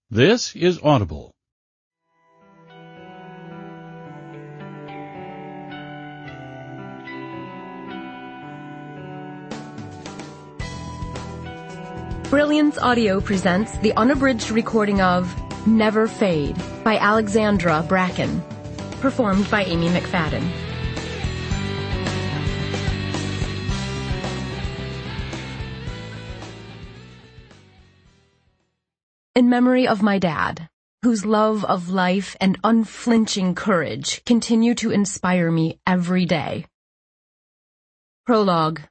This is Audible. Brilliance Audio presents the unabridged recording of Never Fade by Alexandra Bracken, performed by Amy McFadden. In memory of my dad, whose love of life and unflinching courage continue to inspire me every day. Prologue.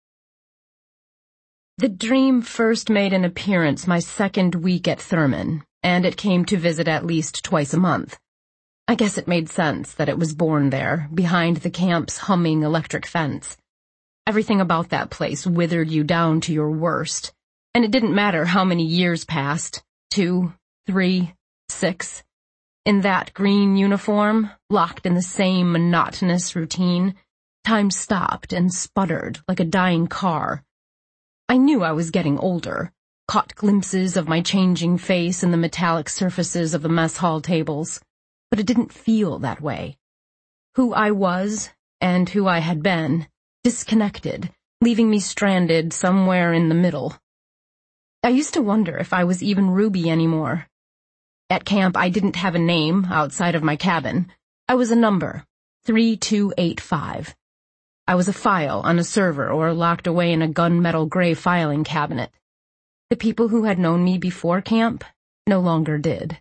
The dream first made an appearance my second week at Thurman, and it came to visit at least twice a month. I guess it made sense that it was born there, behind the camp's humming electric fence. Everything about that place withered you down to your worst, and it didn't matter how many years passed, 2, 3, 6. In that green uniform, locked in the same monotonous routine, time stopped and sputtered like a dying car. I knew I was getting older, caught glimpses of my changing face in the metallic surfaces of the mess hall tables, but it didn't feel that way. Who I was, and who I had been, disconnected, leaving me stranded somewhere in the middle. I used to wonder if I was even Ruby anymore. At camp, I didn't have a name outside of my cabin. I was a number, 3285. I was a file on a server or locked away in a gunmetal gray filing cabinet. The people who had known me before camp no longer did.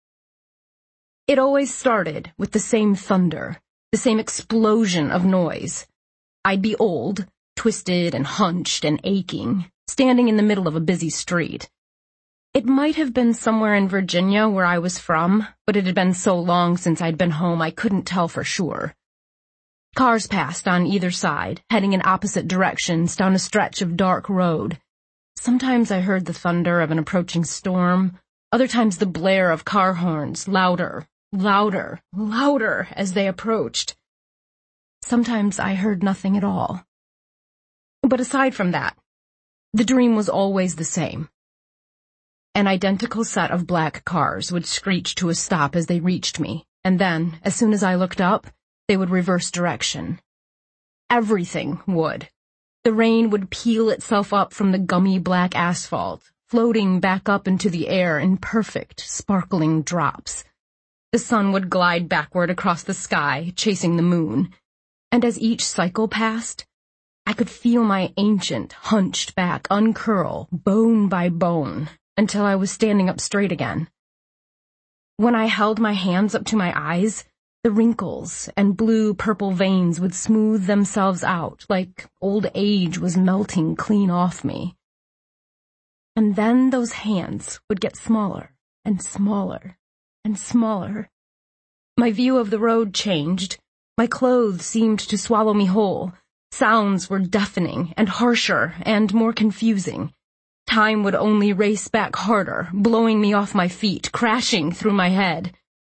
It always started with the same thunder, the same explosion of noise. I'd be old, twisted and hunched and aching, standing in the middle of a busy street. It might have been somewhere in Virginia where I was from, but it had been so long since I'd been home I couldn't tell for sure. Cars passed on either side, heading in opposite directions down a stretch of dark road. Sometimes I heard the thunder of an approaching storm, other times the blare of car horns, louder, louder, louder as they approached. Sometimes I heard nothing at all. But aside from that, the dream was always the same. An identical set of black cars would screech to a stop as they reached me, and then, as soon as I looked up, they would reverse direction. Everything would. The rain would peel itself up from the gummy black asphalt, floating back up into the air in perfect, sparkling drops. The sun would glide backward across the sky, chasing the moon. And as each cycle passed, I could feel my ancient, hunched back uncurl, bone by bone, until I was standing up straight again. When I held my hands up to my eyes, the wrinkles and blue-purple veins would smooth themselves out like old age was melting clean off me. And then those hands would get smaller and smaller and smaller. My view of the road changed. My clothes seemed to swallow me whole. Sounds were deafening and harsher and more confusing. Time would only race back harder, blowing me off my feet, crashing through my head.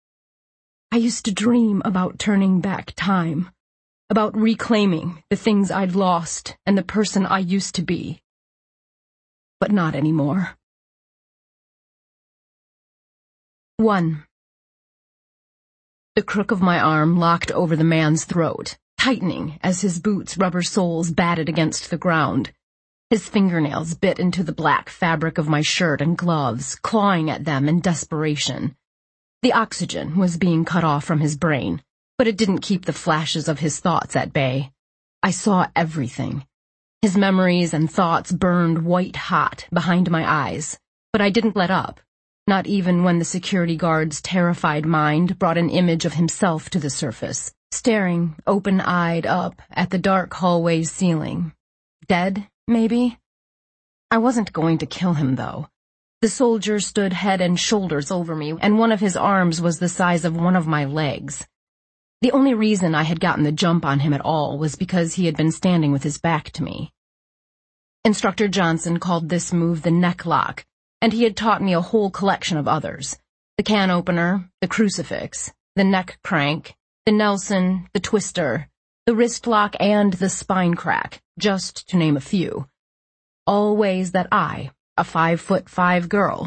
I used to dream about turning back time, about reclaiming the things I'd lost and the person I used to be. But not anymore. 1. The crook of my arm locked over the man's throat, tightening as his boots' rubber soles batted against the ground. His fingernails bit into the black fabric of my shirt and gloves, clawing at them in desperation. The oxygen was being cut off from his brain, but it didn't keep the flashes of his thoughts at bay. I saw everything. His memories and thoughts burned white-hot behind my eyes, but I didn't let up, not even when the security guard's terrified mind brought an image of himself to the surface, staring open-eyed up at the dark hallway's ceiling. Dead, maybe? I wasn't going to kill him, though. The soldier stood head and shoulders over me, and one of his arms was the size of one of my legs. The only reason I had gotten the jump on him at all was because he had been standing with his back to me. Instructor Johnson called this move the neck lock, and he had taught me a whole collection of others. The can opener, the crucifix, the neck crank, the Nelson, the twister, the wrist lock, and the spine crack, just to name a few. All ways that I, a 5'5" girl,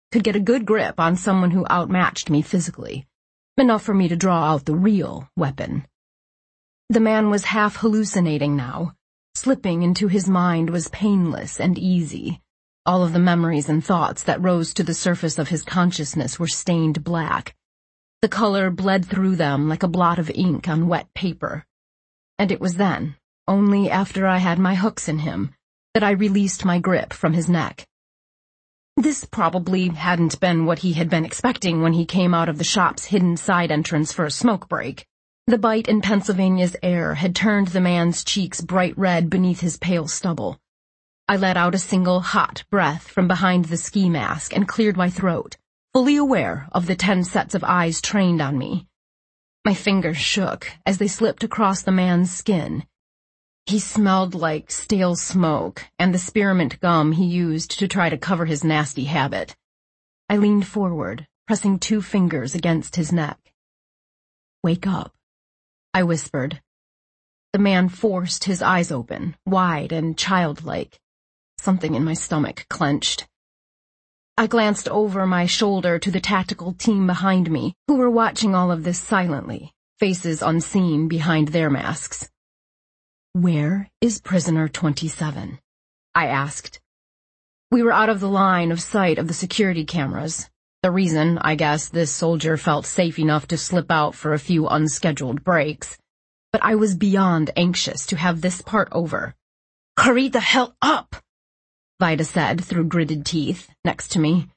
could get a good grip on someone who outmatched me physically, enough for me to draw out the real weapon. The man was half hallucinating now. Slipping into his mind was painless and easy. All of the memories and thoughts that rose to the surface of his consciousness were stained black. The color bled through them like a blot of ink on wet paper. And it was then, only after I had my hooks in him, that I released my grip from his neck. This probably hadn't been what he had been expecting when he came out of the shop's hidden side entrance for a smoke break. The bite in Pennsylvania's air had turned the man's cheeks bright red beneath his pale stubble. I let out a single hot breath from behind the ski mask and cleared my throat, fully aware of the 10 sets of eyes trained on me. My fingers shook as they slipped across the man's skin. He smelled like stale smoke and the spearmint gum he used to try to cover his nasty habit. I leaned forward, pressing 2 fingers against his neck. "Wake up," I whispered. The man forced his eyes open, wide and childlike. Something in my stomach clenched. I glanced over my shoulder to the tactical team behind me, who were watching all of this silently, faces unseen behind their masks. "Where is prisoner 27? I asked. We were out of the line of sight of the security cameras. The reason, I guess, this soldier felt safe enough to slip out for a few unscheduled breaks. But I was beyond anxious to have this part over. "Hurry the hell up!" Vida said through gritted teeth, next to me.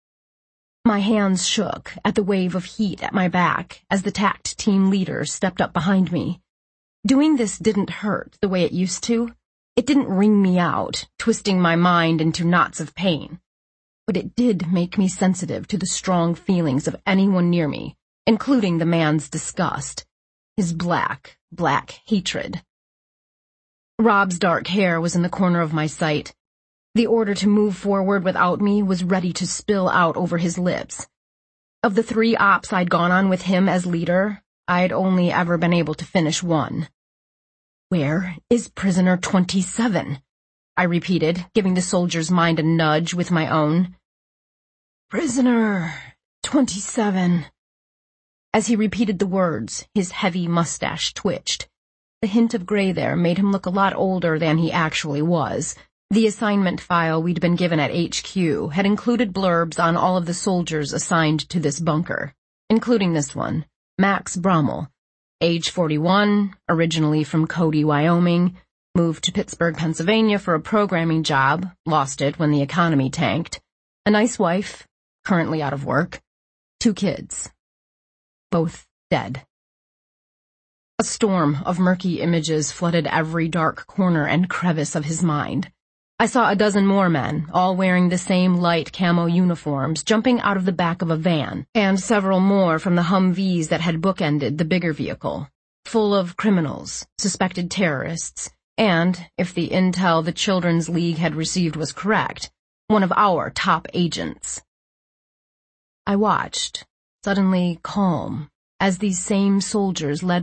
My hands shook at the wave of heat at my back as the TACT team leader stepped up behind me. Doing this didn't hurt the way it used to. It didn't wring me out, twisting my mind into knots of pain. But it did make me sensitive to the strong feelings of anyone near me, including the man's disgust, his black hatred. Rob's dark hair was in the corner of my sight. The order to move forward without me was ready to spill out over his lips. Of the 3 ops I'd gone on with him as leader, I'd only ever been able to finish one. "Where is prisoner 27? I repeated, giving the soldier's mind a nudge with my own. "Prisoner 27. As he repeated the words, his heavy mustache twitched. The hint of gray there made him look a lot older than he actually was. The assignment file we'd been given at HQ had included blurbs on all of the soldiers assigned to this bunker, including this one, Max Brommel, age 41, originally from Cody, Wyoming, moved to Pittsburgh, Pennsylvania for a programming job, lost it when the economy tanked, a nice wife, currently out of work, 2 kids, both dead. A storm of murky images flooded every dark corner and crevice of his mind. I saw a dozen more men, all wearing the same light camo uniforms, jumping out of the back of a van, and several more from the Humvees that had bookended the bigger vehicle, full of criminals, suspected terrorists, and, if the intel the Children's League had received was correct, one of our top agents. I watched, suddenly calm, as these same soldiers led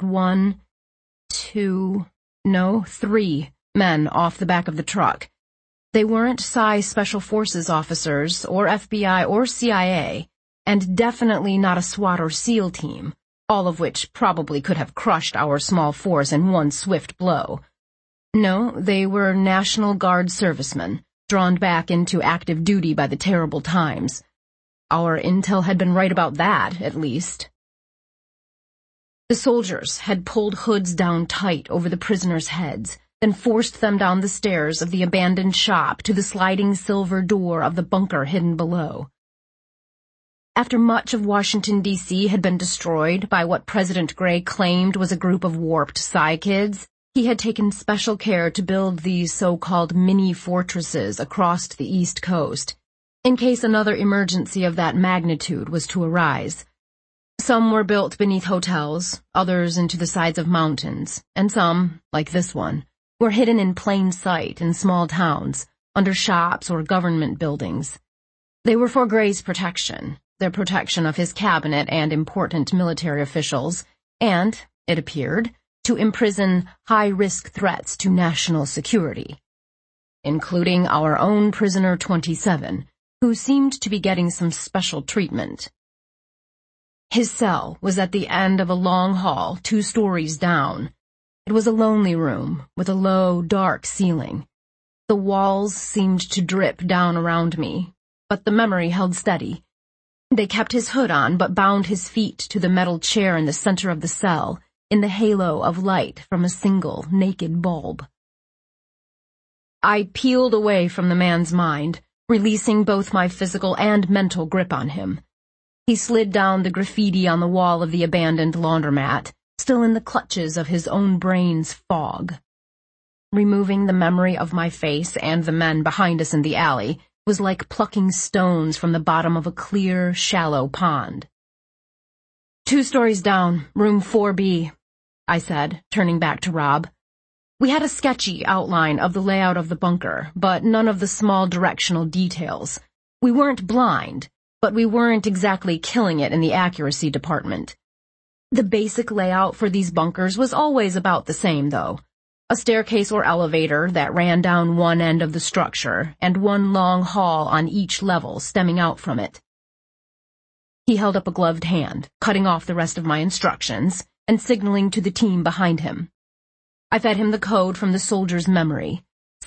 3 men off the back of the truck. They weren't PSY Special Forces officers, or FBI or CIA, and definitely not a SWAT or SEAL team, all of which probably could have crushed our small force in one swift blow. No, they were National Guard servicemen, drawn back into active duty by the terrible times. Our intel had been right about that, at least. The soldiers had pulled hoods down tight over the prisoners' heads, then forced them down the stairs of the abandoned shop to the sliding silver door of the bunker hidden below. After much of Washington, D.C. had been destroyed by what President Gray claimed was a group of warped Psy kids, he had taken special care to build these so-called mini-fortresses across the East Coast, in case another emergency of that magnitude was to arise. Some were built beneath hotels, others into the sides of mountains, and some, like this one, were hidden in plain sight in small towns, under shops or government buildings. They were for Gray's protection, the protection of his cabinet and important military officials, and, it appeared, to imprison high-risk threats to national security, including our own prisoner 27, who seemed to be getting some special treatment. His cell was at the end of a long hall 2 stories down. It was a lonely room with a low, dark ceiling. The walls seemed to drip down around me, but the memory held steady. They kept his hood on, but bound his feet to the metal chair in the center of the cell, in the halo of light from a single, naked bulb. I peeled away from the man's mind, releasing both my physical and mental grip on him. He slid down the graffiti on the wall of the abandoned laundromat, still in the clutches of his own brain's fog. Removing the memory of my face and the men behind us in the alley was like plucking stones from the bottom of a clear, shallow pond. 2 stories down, room 4B, I said, turning back to Rob. We had a sketchy outline of the layout of the bunker, but none of the small directional details. We weren't blind, but we weren't exactly killing it in the accuracy department. The basic layout for these bunkers was always about the same, though. A staircase or elevator that ran down one end of the structure, and one long hall on each level stemming out from it. He held up a gloved hand, cutting off the rest of my instructions, and signaling to the team behind him. I fed him the code from the soldier's memory,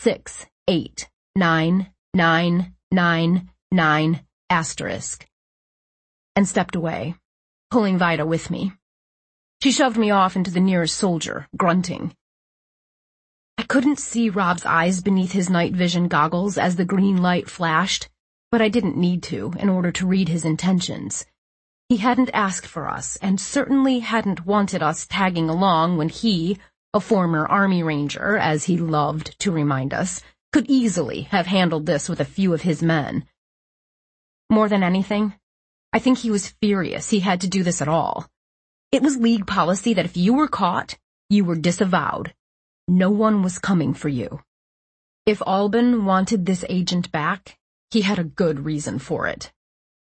6899999 asterisk, and stepped away, pulling Vida with me. She shoved me off into the nearest soldier, grunting. I couldn't see Rob's eyes beneath his night vision goggles as the green light flashed, but I didn't need to in order to read his intentions. He hadn't asked for us, and certainly hadn't wanted us tagging along when he, a former Army Ranger, as he loved to remind us, could easily have handled this with a few of his men. More than anything, I think he was furious he had to do this at all. It was League policy that if you were caught, you were disavowed. No one was coming for you. If Albin wanted this agent back, he had a good reason for it.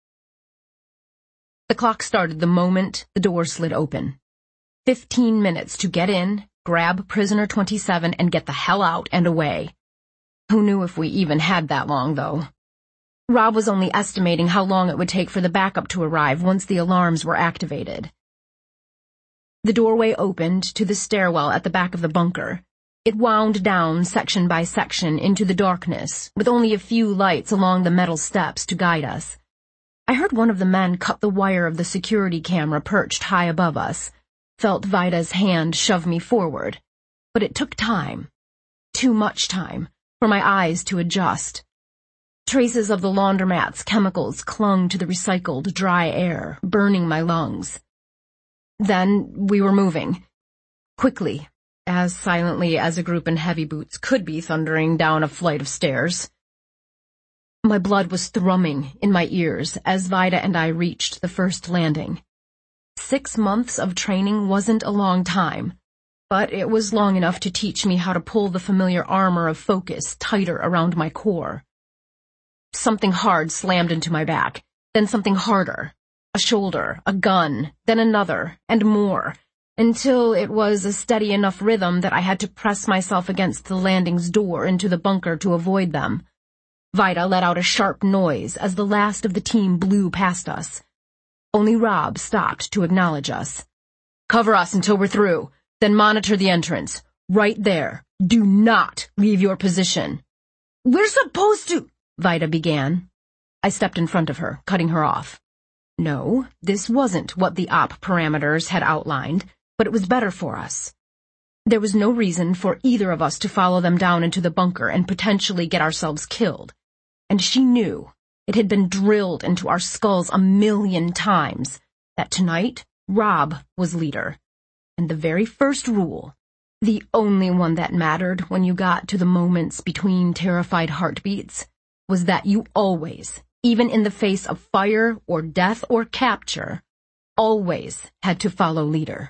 The clock started the moment the door slid open. 15 minutes to get in, grab prisoner 27, and get the hell out and away. Who knew if we even had that long, though? Rob was only estimating how long it would take for the backup to arrive once the alarms were activated. The doorway opened to the stairwell at the back of the bunker. It wound down section by section into the darkness, with only a few lights along the metal steps to guide us. I heard one of the men cut the wire of the security camera perched high above us, felt Vida's hand shove me forward, but it took time, too much time, for my eyes to adjust. Traces of the laundromat's chemicals clung to the recycled dry air, burning my lungs. Then we were moving, quickly, as silently as a group in heavy boots could be thundering down a flight of stairs. My blood was thrumming in my ears as Vida and I reached the first landing. 6 months of training wasn't a long time, but it was long enough to teach me how to pull the familiar armor of focus tighter around my core. Something hard slammed into my back, then something harder. A shoulder, a gun, then another, and more, until it was a steady enough rhythm that I had to press myself against the landing's door into the bunker to avoid them. Vida let out a sharp noise as the last of the team blew past us. Only Rob stopped to acknowledge us. Cover us until we're through, then monitor the entrance. Right there. Do not leave your position. We're supposed to, Vida began. I stepped in front of her, cutting her off. No, this wasn't what the op parameters had outlined, but it was better for us. There was no reason for either of us to follow them down into the bunker and potentially get ourselves killed. And she knew, it had been drilled into our skulls 1,000,000 times, that tonight Rob was leader. And the very first rule, the only one that mattered when you got to the moments between terrified heartbeats, was that you always, even in the face of fire or death or capture, always had to follow leader.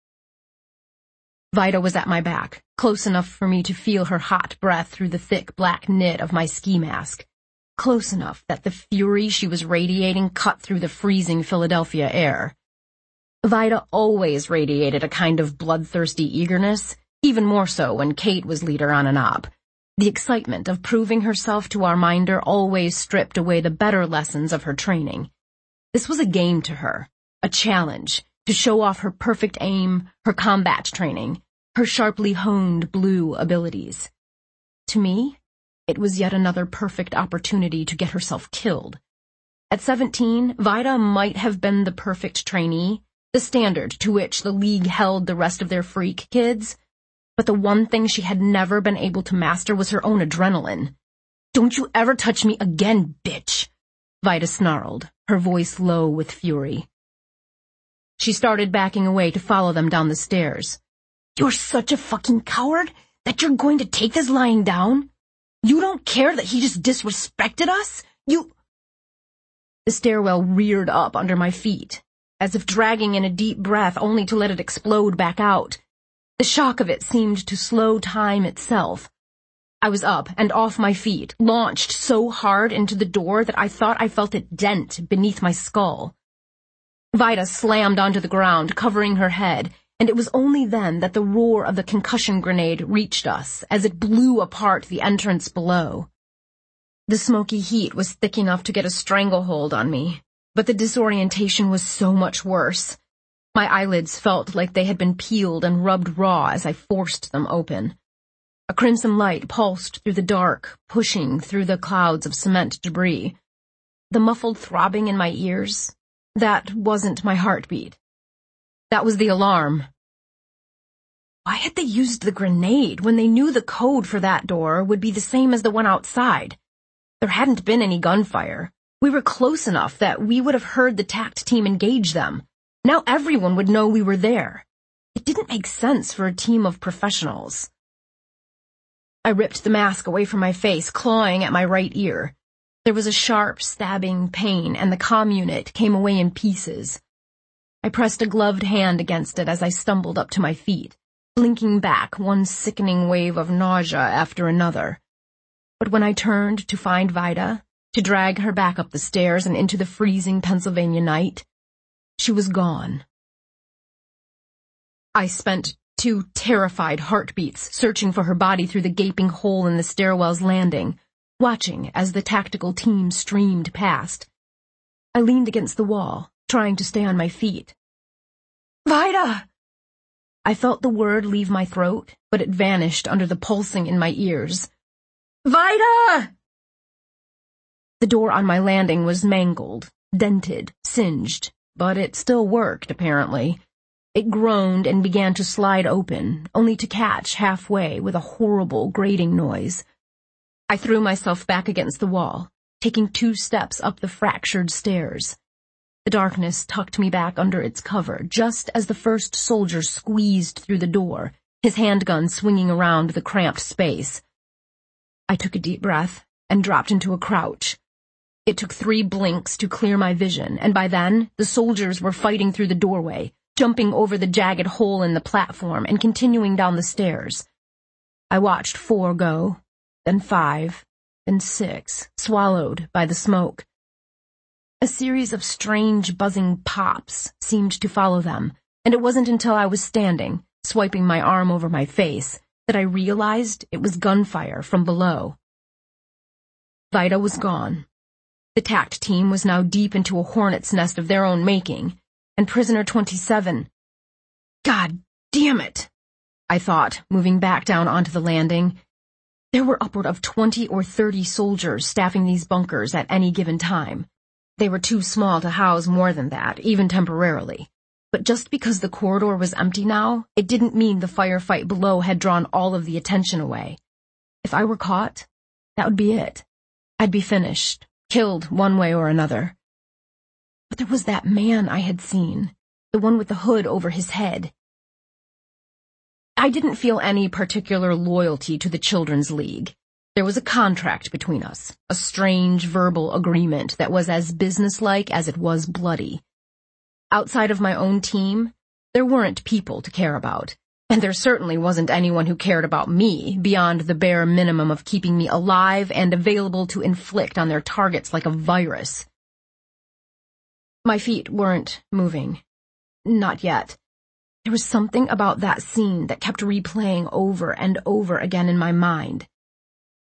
Vida was at my back, close enough for me to feel her hot breath through the thick black knit of my ski mask, close enough that the fury she was radiating cut through the freezing Philadelphia air. Vida always radiated a kind of bloodthirsty eagerness, even more so when Kate was leader on an op, The excitement of proving herself to our minder always stripped away the better lessons of her training. This was a game to her, a challenge, to show off her perfect aim, her combat training, her sharply honed blue abilities. To me, it was yet another perfect opportunity to get herself killed. At 17, Vida might have been the perfect trainee, the standard to which the league held the rest of their freak kids, but the one thing she had never been able to master was her own adrenaline. "Don't you ever touch me again, bitch," Vida snarled, her voice low with fury. She started backing away to follow them down the stairs. "You're such a fucking coward that you're going to take this lying down? You don't care that he just disrespected us? The stairwell reared up under my feet, as if dragging in a deep breath only to let it explode back out. The shock of it seemed to slow time itself. I was up and off my feet, launched so hard into the door that I thought I felt it dent beneath my skull. Vida slammed onto the ground, covering her head, and it was only then that the roar of the concussion grenade reached us as it blew apart the entrance below. The smoky heat was thick enough to get a stranglehold on me, but the disorientation was so much worse. My eyelids felt like they had been peeled and rubbed raw as I forced them open. A crimson light pulsed through the dark, pushing through the clouds of cement debris. The muffled throbbing in my ears, that wasn't my heartbeat. That was the alarm. Why had they used the grenade when they knew the code for that door would be the same as the one outside? There hadn't been any gunfire. We were close enough that we would have heard the TACT team engage them. Now everyone would know we were there. It didn't make sense for a team of professionals. I ripped the mask away from my face, clawing at my right ear. There was a sharp, stabbing pain, and the comm unit came away in pieces. I pressed a gloved hand against it as I stumbled up to my feet, blinking back one sickening wave of nausea after another. But when I turned to find Vida, to drag her back up the stairs and into the freezing Pennsylvania night, she was gone. I spent 2 terrified heartbeats searching for her body through the gaping hole in the stairwell's landing, watching as the tactical team streamed past. I leaned against the wall, trying to stay on my feet. "Vida!" I felt the word leave my throat, but it vanished under the pulsing in my ears. "Vida!" The door on my landing was mangled, dented, singed, but it still worked, apparently. It groaned and began to slide open, only to catch halfway with a horrible grating noise. I threw myself back against the wall, taking 2 steps up the fractured stairs. The darkness tucked me back under its cover, just as the first soldier squeezed through the door, his handgun swinging around the cramped space. I took a deep breath and dropped into a crouch. It took 3 blinks to clear my vision, and by then, the soldiers were fighting through the doorway, jumping over the jagged hole in the platform and continuing down the stairs. I watched 4 go, then 5, then 6, swallowed by the smoke. A series of strange buzzing pops seemed to follow them, and it wasn't until I was standing, swiping my arm over my face, that I realized it was gunfire from below. Vida was gone. The TACT team was now deep into a hornet's nest of their own making, and Prisoner 27... God damn it, I thought, moving back down onto the landing. There were upward of 20 or 30 soldiers staffing these bunkers at any given time. They were too small to house more than that, even temporarily. But just because the corridor was empty now, it didn't mean the firefight below had drawn all of the attention away. If I were caught, that would be it. I'd be finished, killed one way or another. But there was that man I had seen, the one with the hood over his head. I didn't feel any particular loyalty to the Children's League. There was a contract between us, a strange verbal agreement that was as businesslike as it was bloody. Outside of my own team, there weren't people to care about, and there certainly wasn't anyone who cared about me beyond the bare minimum of keeping me alive and available to inflict on their targets like a virus. My feet weren't moving. Not yet. There was something about that scene that kept replaying over and over again in my mind.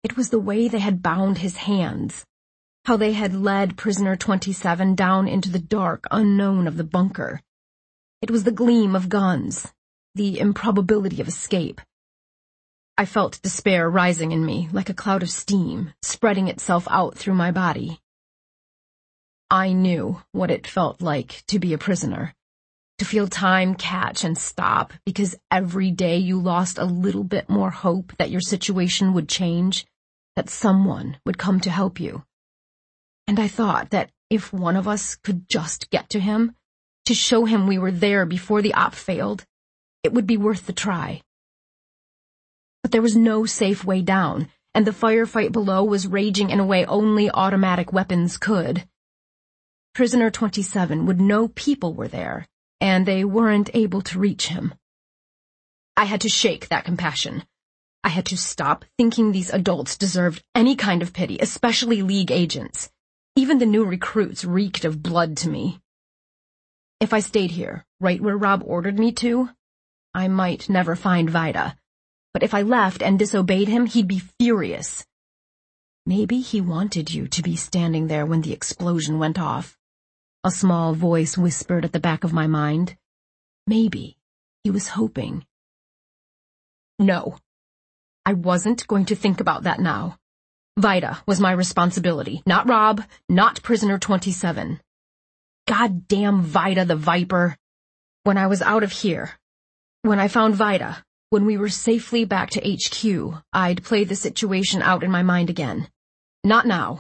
It was the way they had bound his hands, how they had led prisoner 27 down into the dark unknown of the bunker. It was the gleam of guns, the improbability of escape. I felt despair rising in me like a cloud of steam, spreading itself out through my body. I knew what it felt like to be a prisoner, to feel time catch and stop because every day you lost a little bit more hope that your situation would change, that someone would come to help you. And I thought that if one of us could just get to him, to show him we were there before the op failed, it would be worth the try. But there was no safe way down, and the firefight below was raging in a way only automatic weapons could. Prisoner 27 would know people were there, and they weren't able to reach him. I had to shake that compassion. I had to stop thinking these adults deserved any kind of pity, especially League agents. Even the new recruits reeked of blood to me. If I stayed here, right where Rob ordered me to, I might never find Vida. But if I left and disobeyed him, he'd be furious. Maybe he wanted you to be standing there when the explosion went off. A small voice whispered at the back of my mind. Maybe he was hoping. No, I wasn't going to think about that now. Vida was my responsibility, not Rob, not prisoner 27. Goddamn Vida the Viper. When I was out of here, when I found Vida, when we were safely back to HQ, I'd play the situation out in my mind again. Not now.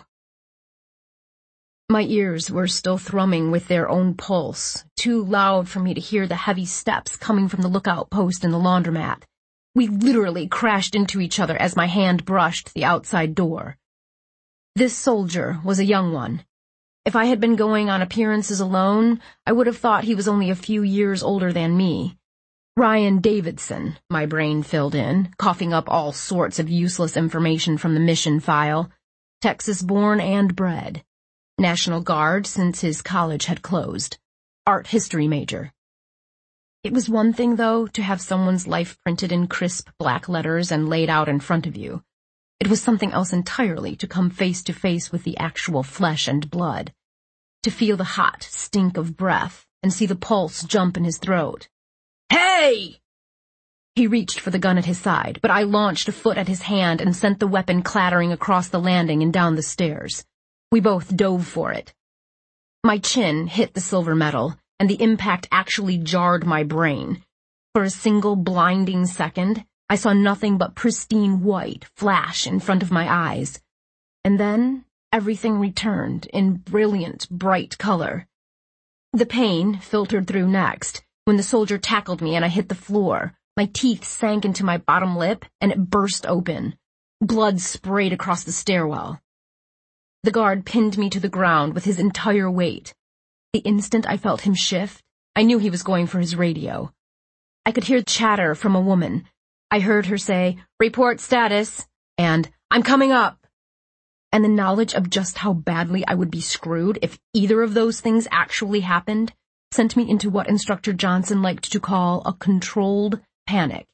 My ears were still thrumming with their own pulse, too loud for me to hear the heavy steps coming from the lookout post in the laundromat. We literally crashed into each other as my hand brushed the outside door. This soldier was a young one. If I had been going on appearances alone, I would have thought he was only a few years older than me. Ryan Davidson, my brain filled in, coughing up all sorts of useless information from the mission file. Texas-born and bred. National Guard since his college had closed. Art history major. It was one thing, though, to have someone's life printed in crisp black letters and laid out in front of you. It was something else entirely to come face to face with the actual flesh and blood. To feel the hot stink of breath and see the pulse jump in his throat. Hey! He reached for the gun at his side, but I launched a foot at his hand and sent the weapon clattering across the landing and down the stairs. We both dove for it. My chin hit the silver metal, and the impact actually jarred my brain. For a single blinding second, I saw nothing but pristine white flash in front of my eyes. And then everything returned in brilliant, bright color. The pain filtered through next, when the soldier tackled me and I hit the floor. My teeth sank into my bottom lip, and it burst open. Blood sprayed across the stairwell. The guard pinned me to the ground with his entire weight. The instant I felt him shift, I knew he was going for his radio. I could hear chatter from a woman. I heard her say, "Report status," and "I'm coming up." And the knowledge of just how badly I would be screwed if either of those things actually happened sent me into what Instructor Johnson liked to call a controlled panic.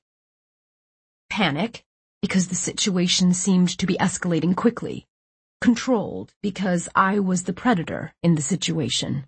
Panic, because the situation seemed to be escalating quickly. Controlled, because I was the predator in the situation.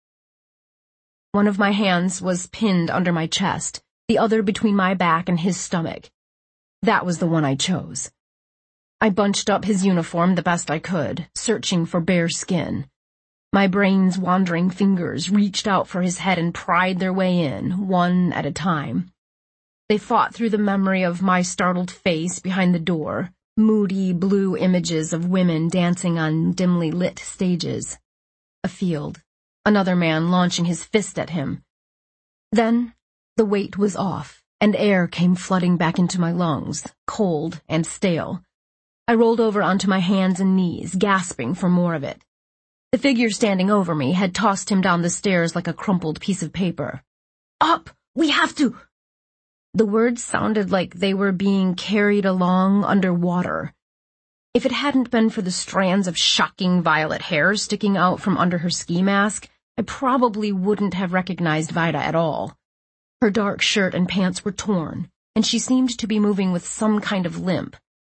One of my hands was pinned under my chest, the other between my back and his stomach. That was the one I chose. I bunched up his uniform the best I could, searching for bare skin. My brain's wandering fingers reached out for his head and pried their way in, one at a time. They fought through the memory of my startled face behind the door, moody blue images of women dancing on dimly lit stages. A field, another man launching his fist at him. Then the weight was off, and air came flooding back into my lungs, cold and stale. I rolled over onto my hands and knees, gasping for more of it. The figure standing over me had tossed him down the stairs like a crumpled piece of paper. "Up! We have to!" The words sounded like they were being carried along underwater. If it hadn't been for the strands of shocking violet hair sticking out from under her ski mask, I probably wouldn't have recognized Vida at all. Her dark shirt and pants were torn, and she seemed to be moving with some kind of limp.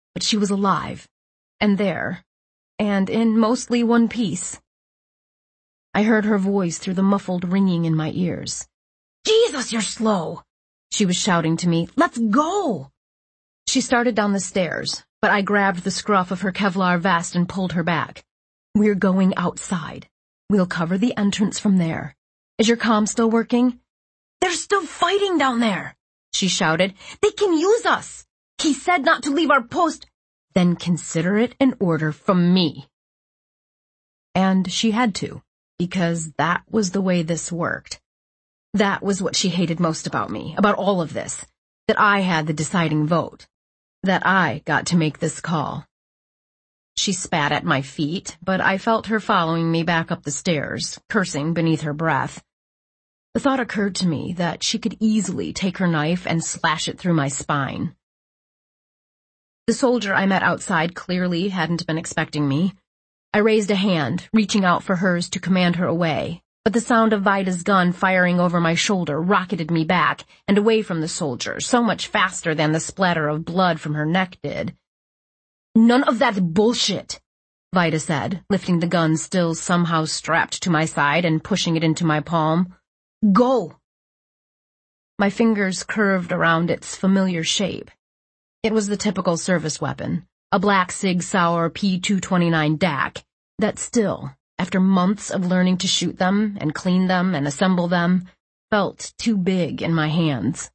but she was alive, and there, and in mostly one piece. I heard her voice through the muffled ringing in my ears. "Jesus, you're slow!" she was shouting to me. "Let's go!" She started down the stairs, but I grabbed the scruff of her Kevlar vest and pulled her back. "We're going outside. We'll cover the entrance from there. Is your comm still working?" "They're still fighting down there," she shouted. "They can use us. He said not to leave our post." "Then consider it an order from me." And she had to, because that was the way this worked. That was what she hated most about me, about all of this, that I had the deciding vote, that I got to make this call. She spat at my feet, but I felt her following me back up the stairs, cursing beneath her breath. The thought occurred to me that she could easily take her knife and slash it through my spine. The soldier I met outside clearly hadn't been expecting me. I raised a hand, reaching out for hers to command her away, but the sound of Vida's gun firing over my shoulder rocketed me back and away from the soldier, so much faster than the splatter of blood from her neck did. "None of that bullshit," Vida said, lifting the gun still somehow strapped to my side and pushing it into my palm. "Go!" My fingers curved around its familiar shape. It was the typical service weapon, a black Sig Sauer P229 DAC, that still, after months of learning to shoot them and clean them and assemble them, felt too big in my hands.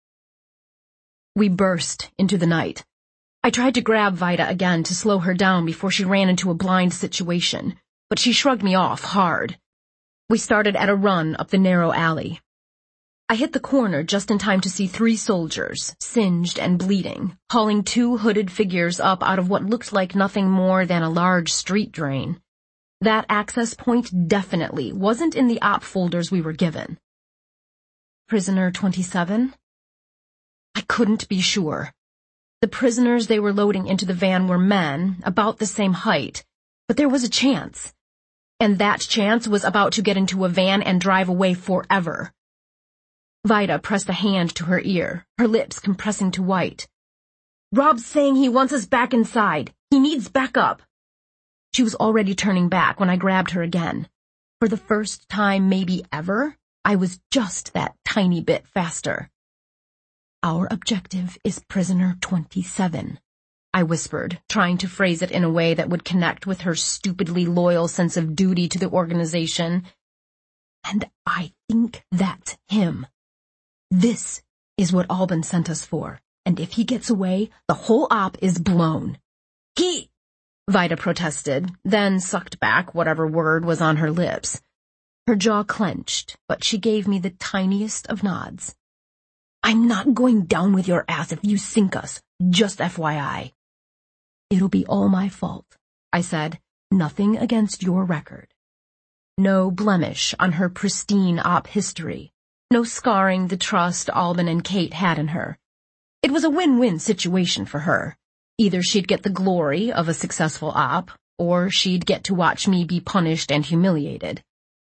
We burst into the night. I tried to grab Vida again to slow her down before she ran into a blind situation, but she shrugged me off hard. We started at a run up the narrow alley. I hit the corner just in time to see 3 soldiers, singed and bleeding, hauling 2 hooded figures up out of what looked like nothing more than a large street drain. That access point definitely wasn't in the op folders we were given. Prisoner 27? I couldn't be sure. The prisoners they were loading into the van were men, about the same height, but there was a chance. And that chance was about to get into a van and drive away forever. Vida pressed a hand to her ear, her lips compressing to white. "Rob's saying he wants us back inside. He needs backup." She was already turning back when I grabbed her again. For the first time maybe ever, I was just that tiny bit faster. "Our objective is prisoner 27, I whispered, trying to phrase it in a way that would connect with her stupidly loyal sense of duty to the organization. "And I think that's him. This is what Albin sent us for, and if he gets away, the whole op is blown." "He—" Vida protested, then sucked back whatever word was on her lips. Her jaw clenched, but she gave me the tiniest of nods. "I'm not going down with your ass if you sink us, just FYI. "It'll be all my fault," I said, "nothing against your record." No blemish on her pristine op history. No scarring the trust Albin and Kate had in her. It was a win-win situation for her. Either she'd get the glory of a successful op, or she'd get to watch me be punished and humiliated.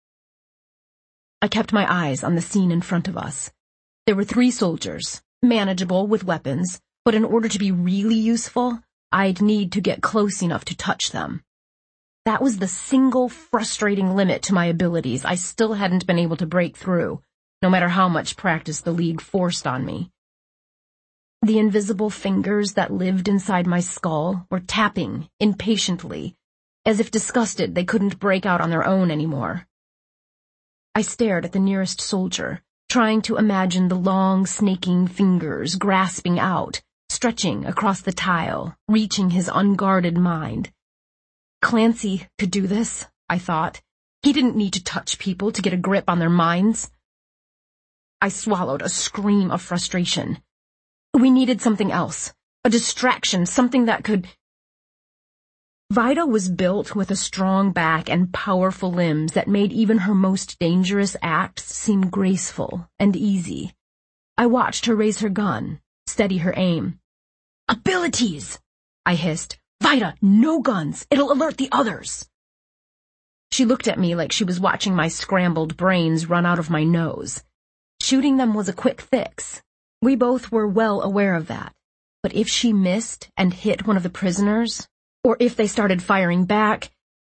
I kept my eyes on the scene in front of us. There were 3 soldiers, manageable with weapons, but in order to be really useful, I'd need to get close enough to touch them. That was the single frustrating limit to my abilities I still hadn't been able to break through, no matter how much practice the League forced on me. The invisible fingers that lived inside my skull were tapping impatiently, as if disgusted they couldn't break out on their own anymore. I stared at the nearest soldier, trying to imagine the long, snaking fingers grasping out, stretching across the tile, reaching his unguarded mind. Clancy could do this, I thought. He didn't need to touch people to get a grip on their minds. I swallowed a scream of frustration. We needed something else, a distraction, something that could... Vida was built with a strong back and powerful limbs that made even her most dangerous acts seem graceful and easy. I watched her raise her gun, steady her aim. "Abilities!" I hissed. "Vida, no guns! It'll alert the others!" She looked at me like she was watching my scrambled brains run out of my nose. Shooting them was a quick fix. We both were well aware of that. But if she missed and hit one of the prisoners, or if they started firing back...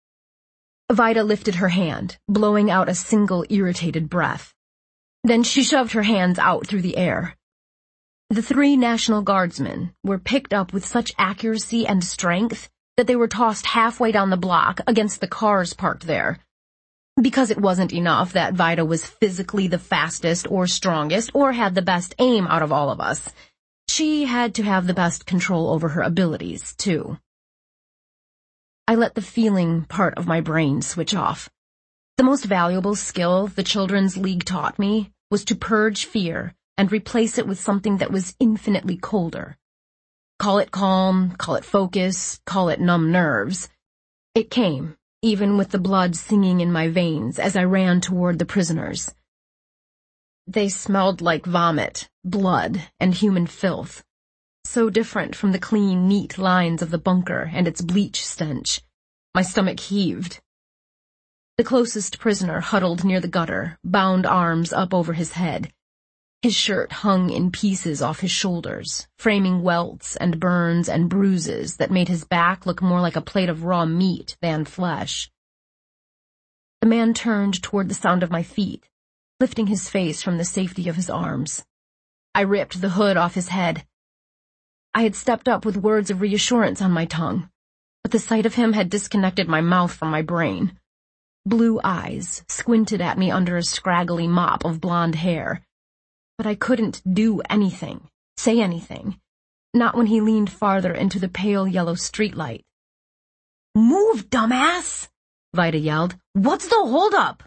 Vida lifted her hand, blowing out a single irritated breath. Then she shoved her hands out through the air. The 3 National Guardsmen were picked up with such accuracy and strength that they were tossed halfway down the block against the cars parked there. Because it wasn't enough that Vida was physically the fastest or strongest or had the best aim out of all of us, she had to have the best control over her abilities, too. I let the feeling part of my brain switch off. The most valuable skill the Children's League taught me was to purge fear and replace it with something that was infinitely colder. Call it calm, call it focus, call it numb nerves. It came, even with the blood singing in my veins as I ran toward the prisoners. They smelled like vomit, blood, and human filth. So different from the clean, neat lines of the bunker and its bleach stench. My stomach heaved. The closest prisoner huddled near the gutter, bound arms up over his head. His shirt hung in pieces off his shoulders, framing welts and burns and bruises that made his back look more like a plate of raw meat than flesh. The man turned toward the sound of my feet, lifting his face from the safety of his arms. I ripped the hood off his head. I had stepped up with words of reassurance on my tongue, but the sight of him had disconnected my mouth from my brain. Blue eyes squinted at me under a scraggly mop of blonde hair, but I couldn't do anything, say anything, not when he leaned farther into the pale yellow streetlight. "Move, dumbass!" Vida yelled. "What's the holdup?"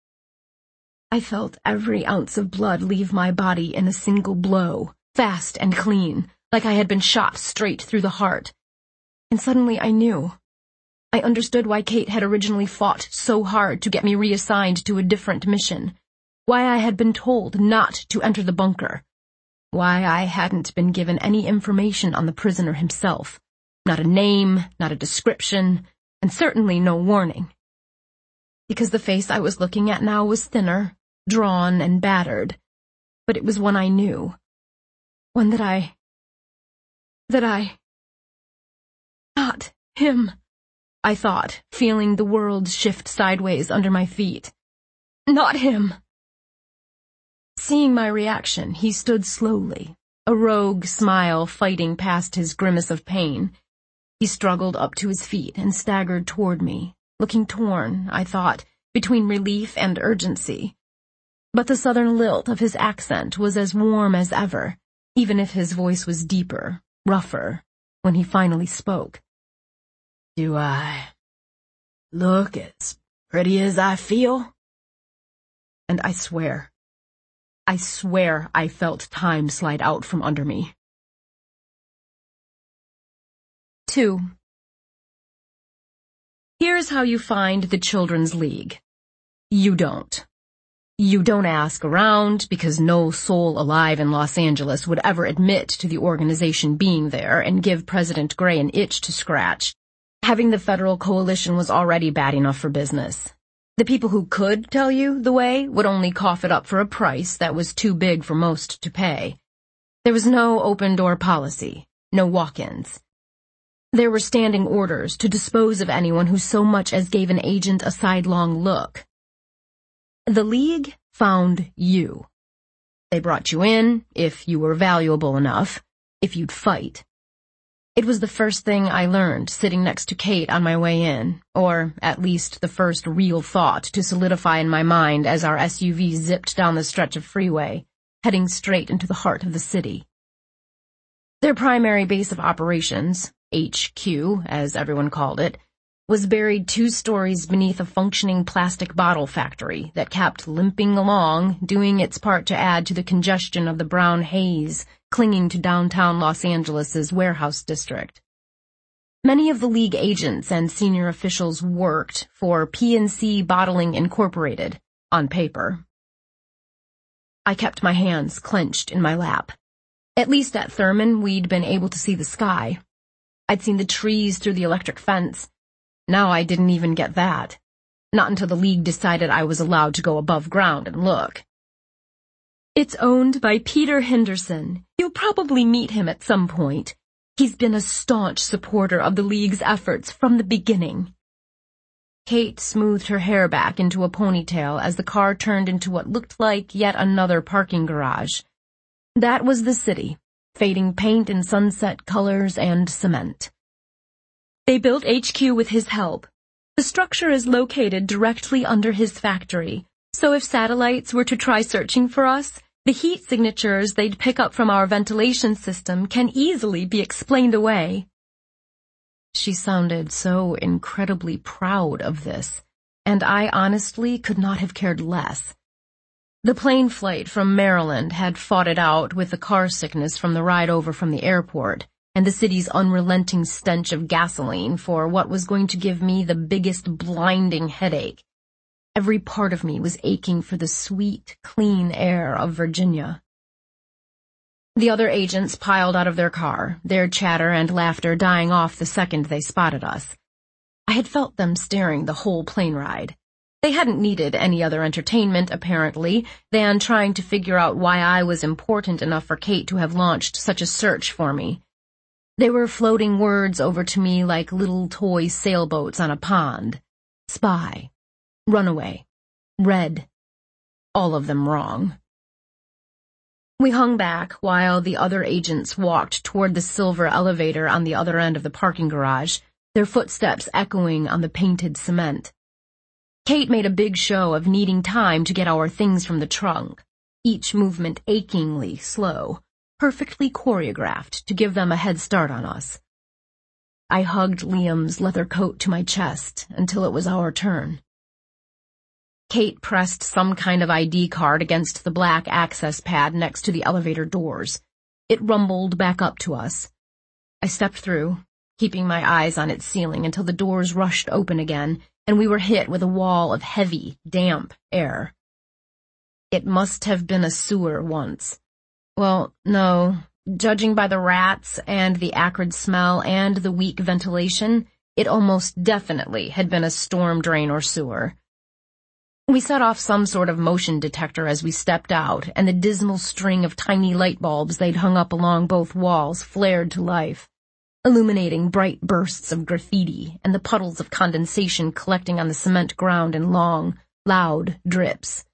I felt every ounce of blood leave my body in a single blow, fast and clean, like I had been shot straight through the heart. And suddenly I knew. I understood why Kate had originally fought so hard to get me reassigned to a different mission, why I had been told not to enter the bunker, why I hadn't been given any information on the prisoner himself, not a name, not a description, and certainly no warning. Because the face I was looking at now was thinner, drawn and battered, but it was one I knew, one that I... Not him, I thought, feeling the world shift sideways under my feet. Not him. Seeing my reaction, he stood slowly, a rogue smile fighting past his grimace of pain. He struggled up to his feet and staggered toward me, looking torn, I thought, between relief and urgency. But the southern lilt of his accent was as warm as ever, even if his voice was deeper, rougher, when he finally spoke. "Do I look as pretty as I feel?" And I swear I felt time slide out from under me. 2. Here's how you find the Children's League. You don't. You don't ask around, because no soul alive in Los Angeles would ever admit to the organization being there and give President Gray an itch to scratch. Having the federal coalition was already bad enough for business. The people who could tell you the way would only cough it up for a price that was too big for most to pay. There was no open-door policy, no walk-ins. There were standing orders to dispose of anyone who so much as gave an agent a sidelong look. The League found you. They brought you in, if you were valuable enough, if you'd fight. It was the first thing I learned sitting next to Kate on my way in, or at least the first real thought to solidify in my mind as our SUV zipped down the stretch of freeway, heading straight into the heart of the city. Their primary base of operations, HQ, as everyone called it, was buried 2 stories beneath a functioning plastic bottle factory that kept limping along, doing its part to add to the congestion of the brown haze clinging to downtown Los Angeles's warehouse district. Many of the League agents and senior officials worked for PNC Bottling Incorporated, on paper. I kept my hands clenched in my lap. At least at Thurman, we'd been able to see the sky. I'd seen the trees through the electric fence. Now I didn't even get that. Not until the League decided I was allowed to go above ground and look. It's owned by Peter Henderson. You'll probably meet him at some point. He's been a staunch supporter of the League's efforts from the beginning. Kate smoothed her hair back into a ponytail as the car turned into what looked like yet another parking garage. That was the city, fading paint in sunset colors and cement. They built HQ with his help. The structure is located directly under his factory, so if satellites were to try searching for us, the heat signatures they'd pick up from our ventilation system can easily be explained away. She sounded so incredibly proud of this, and I honestly could not have cared less. The plane flight from Maryland had fought it out with the car sickness from the ride over from the airport, and the city's unrelenting stench of gasoline for what was going to give me the biggest blinding headache. Every part of me was aching for the sweet, clean air of Virginia. The other agents piled out of their car, their chatter and laughter dying off the second they spotted us. I had felt them staring the whole plane ride. They hadn't needed any other entertainment, apparently, than trying to figure out why I was important enough for Kate to have launched such a search for me. They were floating words over to me like little toy sailboats on a pond. Spy. Runaway. Red. All of them wrong. We hung back while the other agents walked toward the silver elevator on the other end of the parking garage, their footsteps echoing on the painted cement. Kate made a big show of needing time to get our things from the trunk, each movement achingly slow, perfectly choreographed to give them a head start on us. I hugged Liam's leather coat to my chest until it was our turn. Kate pressed some kind of ID card against the black access pad next to the elevator doors. It rumbled back up to us. I stepped through, keeping my eyes on its ceiling until the doors rushed open again, and we were hit with a wall of heavy, damp air. It must have been a sewer once. Well, no, judging by the rats and the acrid smell and the weak ventilation, it almost definitely had been a storm drain or sewer. We set off some sort of motion detector as we stepped out, and the dismal string of tiny light bulbs they'd hung up along both walls flared to life, illuminating bright bursts of graffiti and the puddles of condensation collecting on the cement ground in long, loud drips.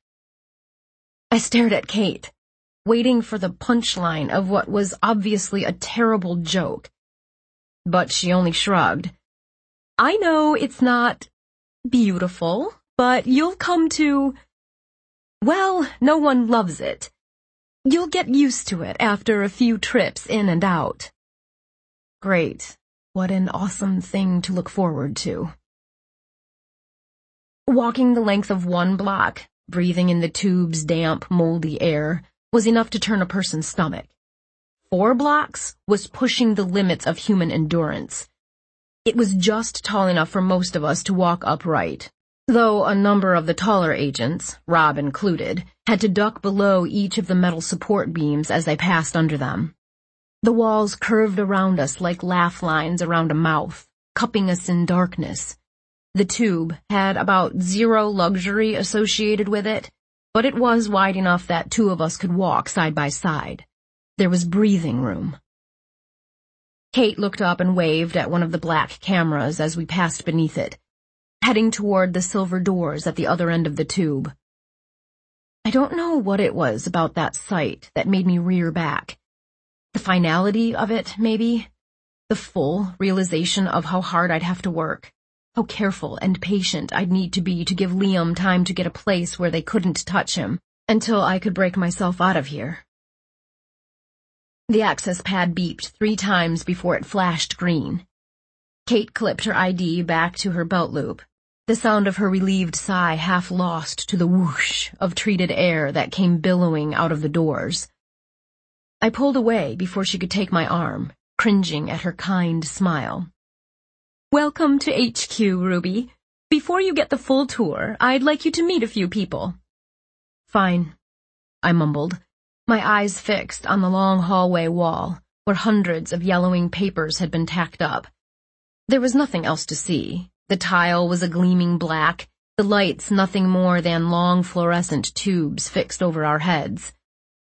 I stared at Kate, waiting for the punchline of what was obviously a terrible joke. But she only shrugged. I know it's not beautiful, but you'll come to... Well, no one loves it. You'll get used to it after a few trips in and out. Great. What an awesome thing to look forward to. Walking the length of one block, breathing in the tube's damp, moldy air, was enough to turn a person's stomach. 4 blocks was pushing the limits of human endurance. It was just tall enough for most of us to walk upright, though a number of the taller agents, Rob included, had to duck below each of the metal support beams as they passed under them. The walls curved around us like laugh lines around a mouth, cupping us in darkness. The tube had about 0 luxury associated with it, but it was wide enough that 2 of us could walk side by side. There was breathing room. Kate looked up and waved at one of the black cameras as we passed beneath it, heading toward the silver doors at the other end of the tube. I don't know what it was about that sight that made me rear back. The finality of it, maybe. The full realization of how hard I'd have to work. How careful and patient I'd need to be to give Liam time to get a place where they couldn't touch him, until I could break myself out of here. The access pad beeped 3 times before it flashed green. Kate clipped her ID back to her belt loop, the sound of her relieved sigh half lost to the whoosh of treated air that came billowing out of the doors. I pulled away before she could take my arm, cringing at her kind smile. Welcome to HQ, Ruby. Before you get the full tour, I'd like you to meet a few people. Fine, I mumbled, my eyes fixed on the long hallway wall, where hundreds of yellowing papers had been tacked up. There was nothing else to see. The tile was a gleaming black, the lights nothing more than long fluorescent tubes fixed over our heads.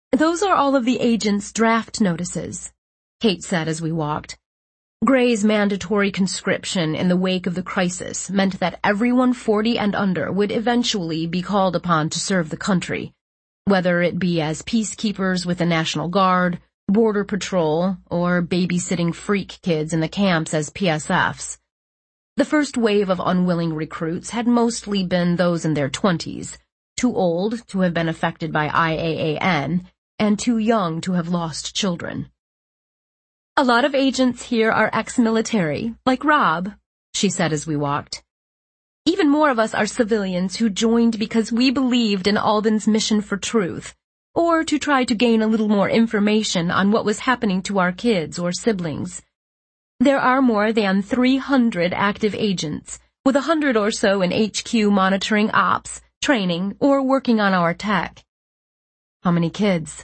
Those are all of the agent's draft notices, Kate said as we walked. Gray's mandatory conscription in the wake of the crisis meant that everyone 40 and under would eventually be called upon to serve the country, whether it be as peacekeepers with the National Guard, Border Patrol, or babysitting freak kids in the camps as PSFs. The first wave of unwilling recruits had mostly been those in their 20s, too old to have been affected by IAAN, and too young to have lost children. A lot of agents here are ex-military, like Rob, she said as we walked. Even more of us are civilians who joined because we believed in Alden's mission for truth, or to try to gain a little more information on what was happening to our kids or siblings. There are more than 300 active agents, with 100 or so in HQ monitoring ops, training, or working on our tech. How many kids?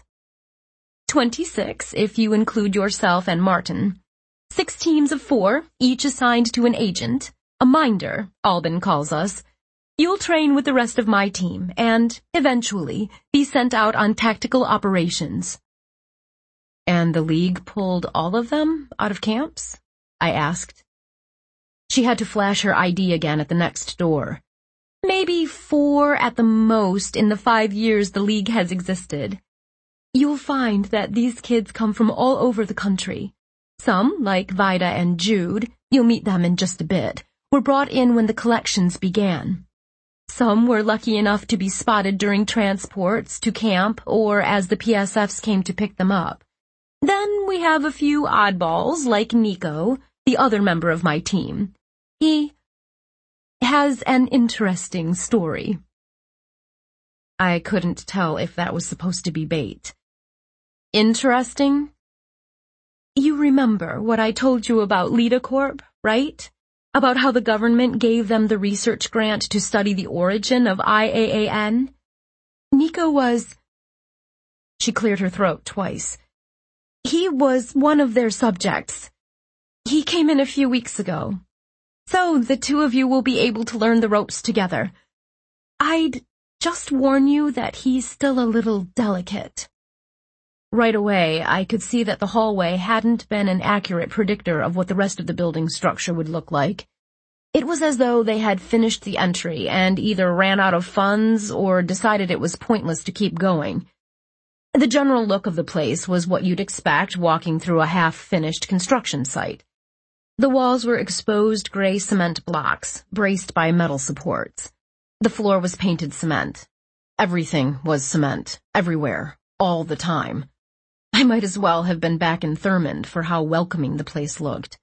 26, if you include yourself and Martin. 6 teams of 4, each assigned to an agent, a minder, Alden calls us. You'll train with the rest of my team, and, eventually, be sent out on tactical operations. And the League pulled all of them out of camps? I asked. She had to flash her ID again at the next door. Maybe 4 at the most in the 5 years the League has existed. You'll find that these kids come from all over the country. Some, like Vida and Jude, you'll meet them in just a bit, were brought in when the collections began. Some were lucky enough to be spotted during transports to camp or as the PSFs came to pick them up. Then we have a few oddballs like Nico, the other member of my team. He has an interesting story. I couldn't tell if that was supposed to be bait. Interesting? You remember what I told you about LidaCorp, right? About how the government gave them the research grant to study the origin of IAAN? Nico was... She cleared her throat twice. He was one of their subjects. He came in a few weeks ago. So the two of you will be able to learn the ropes together. I'd just warn you that he's still a little delicate. Right away, I could see that the hallway hadn't been an accurate predictor of what the rest of the building structure would look like. It was as though they had finished the entry and either ran out of funds or decided it was pointless to keep going. The general look of the place was what you'd expect walking through a half-finished construction site. The walls were exposed gray cement blocks, braced by metal supports. The floor was painted cement. Everything was cement, everywhere, all the time. I might as well have been back in Thurmond for how welcoming the place looked.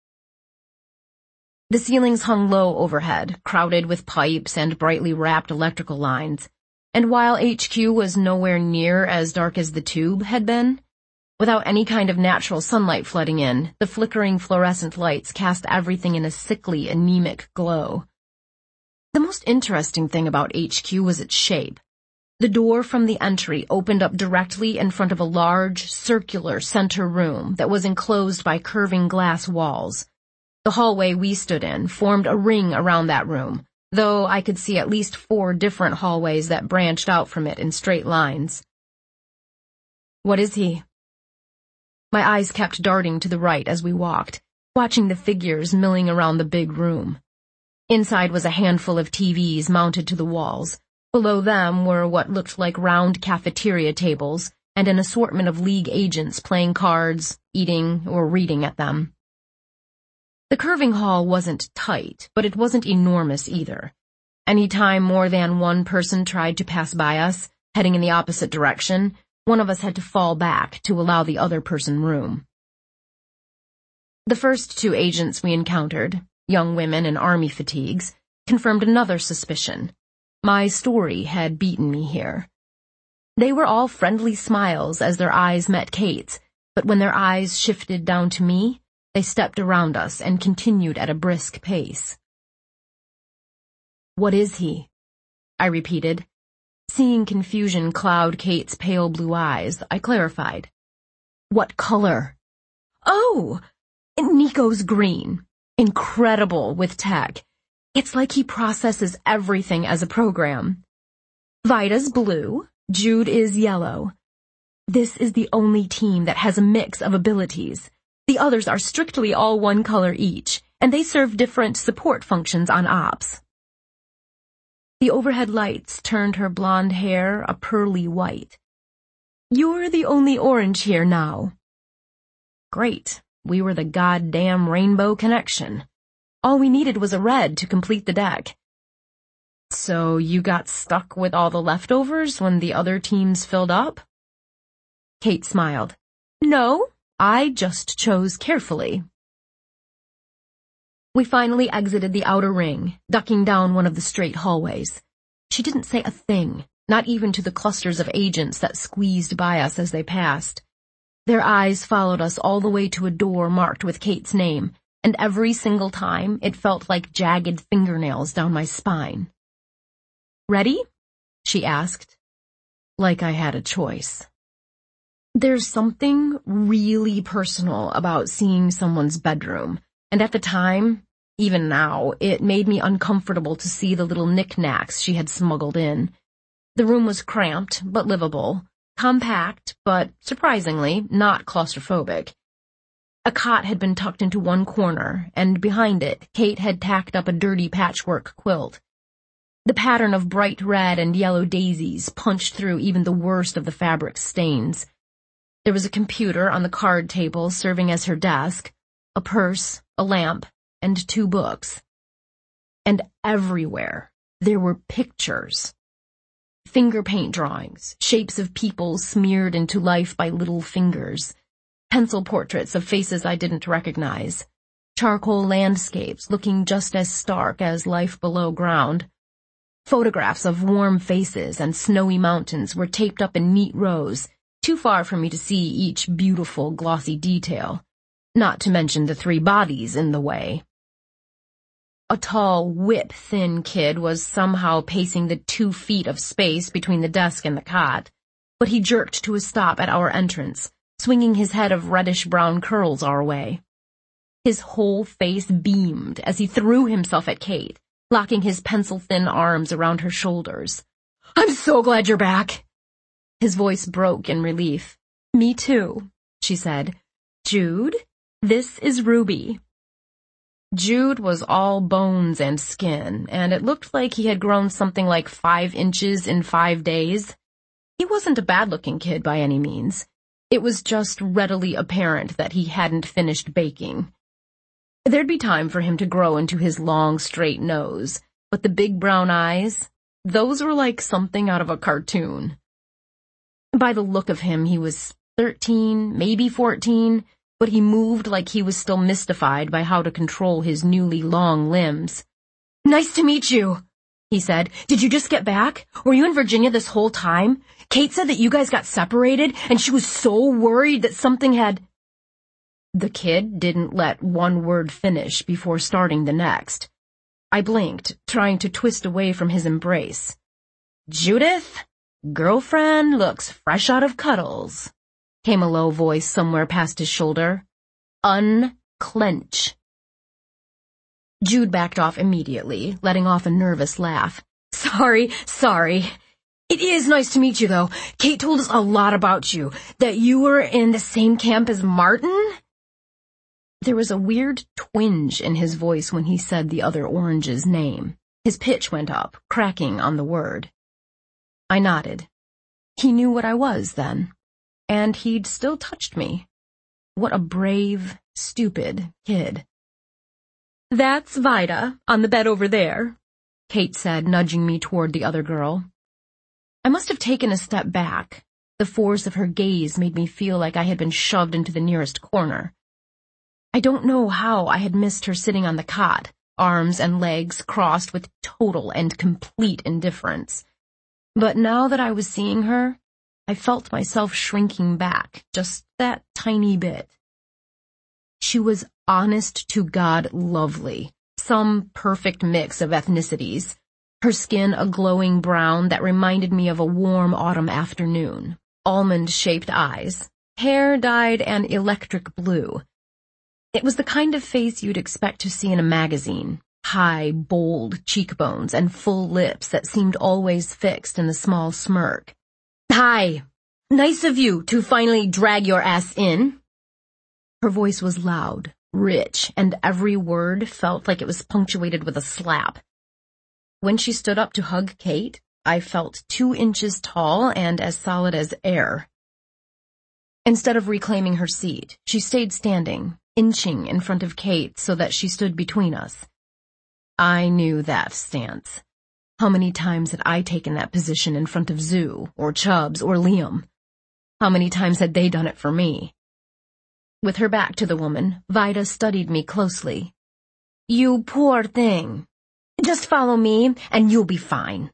The ceilings hung low overhead, crowded with pipes and brightly wrapped electrical lines, and while HQ was nowhere near as dark as the tube had been, without any kind of natural sunlight flooding in, the flickering fluorescent lights cast everything in a sickly, anemic glow. The most interesting thing about HQ was its shape. The door from the entry opened up directly in front of a large, circular center room that was enclosed by curving glass walls. The hallway we stood in formed a ring around that room, though I could see at least 4 different hallways that branched out from it in straight lines. What is he? My eyes kept darting to the right as we walked, watching the figures milling around the big room. Inside was a handful of TVs mounted to the walls. Below them were what looked like round cafeteria tables and an assortment of League agents playing cards, eating, or reading at them. The curving hall wasn't tight, but it wasn't enormous either. Any time more than one person tried to pass by us, heading in the opposite direction, one of us had to fall back to allow the other person room. The first 2 agents we encountered, young women in army fatigues, confirmed another suspicion. My story had beaten me here. They were all friendly smiles as their eyes met Kate's, but when their eyes shifted down to me, they stepped around us and continued at a brisk pace. What is he? I repeated. Seeing confusion cloud Kate's pale blue eyes, I clarified. What color? Oh, Nico's green. Incredible with tech. It's like he processes everything as a program. Vida's blue, Jude is yellow. This is the only team that has a mix of abilities. The others are strictly all one color each, and they serve different support functions on ops. The overhead lights turned her blonde hair a pearly white. You're the only orange here now. Great. We were the goddamn Rainbow Connection. All we needed was a red to complete the deck. So you got stuck with all the leftovers when the other teams filled up? Kate smiled. No, I just chose carefully. We finally exited the outer ring, ducking down one of the straight hallways. She didn't say a thing, not even to the clusters of agents that squeezed by us as they passed. Their eyes followed us all the way to a door marked with Kate's name, and every single time it felt like jagged fingernails down my spine. Ready? She asked, like I had a choice. There's something really personal about seeing someone's bedroom, and at the time, even now, it made me uncomfortable to see the little knickknacks she had smuggled in. The room was cramped, but livable, compact, but surprisingly not claustrophobic. A cot had been tucked into one corner, and behind it, Kate had tacked up a dirty patchwork quilt. The pattern of bright red and yellow daisies punched through even the worst of the fabric stains. There was a computer on the card table serving as her desk, a purse, a lamp, and 2 books. And everywhere there were pictures. Finger paint drawings, shapes of people smeared into life by little fingers, pencil portraits of faces I didn't recognize, charcoal landscapes looking just as stark as life below ground. Photographs of warm faces and snowy mountains were taped up in neat rows, too far for me to see each beautiful, glossy detail, not to mention the 3 bodies in the way. A tall, whip-thin kid was somehow pacing the 2 feet of space between the desk and the cot, but he jerked to a stop at our entrance, swinging his head of reddish-brown curls our way. His whole face beamed as he threw himself at Kate, locking his pencil-thin arms around her shoulders. "I'm so glad you're back!" His voice broke in relief. "Me too," she said. "Jude, this is Ruby." Jude was all bones and skin, and it looked like he had grown something like 5 inches in 5 days. He wasn't a bad-looking kid by any means. It was just readily apparent that he hadn't finished baking. There'd be time for him to grow into his long, straight nose, but the big brown eyes, those were like something out of a cartoon. By the look of him, he was 13, maybe 14, but he moved like he was still mystified by how to control his newly long limbs. "Nice to meet you," he said. "Did you just get back? Were you in Virginia this whole time? Kate said that you guys got separated, and she was so worried that something had—" The kid didn't let one word finish before starting the next. I blinked, trying to twist away from his embrace. "Judith, girlfriend looks fresh out of cuddles," came a low voice somewhere past his shoulder. "Unclench." Jude backed off immediately, letting off a nervous laugh. Sorry. It is nice to meet you, though. Kate told us a lot about you. That you were in the same camp as Martin?" There was a weird twinge in his voice when he said the other orange's name. His pitch went up, cracking on the word. I nodded. He knew what I was, then. And he'd still touched me. What a brave, stupid kid. "That's Vida, on the bed over there," Kate said, nudging me toward the other girl. I must have taken a step back. The force of her gaze made me feel like I had been shoved into the nearest corner. I don't know how I had missed her sitting on the cot, arms and legs crossed with total and complete indifference. But now that I was seeing her, I felt myself shrinking back just that tiny bit. She was honest-to-God lovely, some perfect mix of ethnicities, her skin a glowing brown that reminded me of a warm autumn afternoon, almond-shaped eyes, hair dyed an electric blue. It was the kind of face you'd expect to see in a magazine, high, bold cheekbones and full lips that seemed always fixed in a small smirk. "Hi, Nice of you to finally drag your ass in." Her voice was loud, rich, and every word felt like it was punctuated with a slap. When she stood up to hug Kate, I felt 2 inches tall and as solid as air. Instead of reclaiming her seat, she stayed standing, inching in front of Kate so that she stood between us. I knew that stance. How many times had I taken that position in front of Zoo, or Chubbs, or Liam? How many times had they done it for me? With her back to the woman, Vida studied me closely. "You poor thing. Just follow me, and you'll be fine."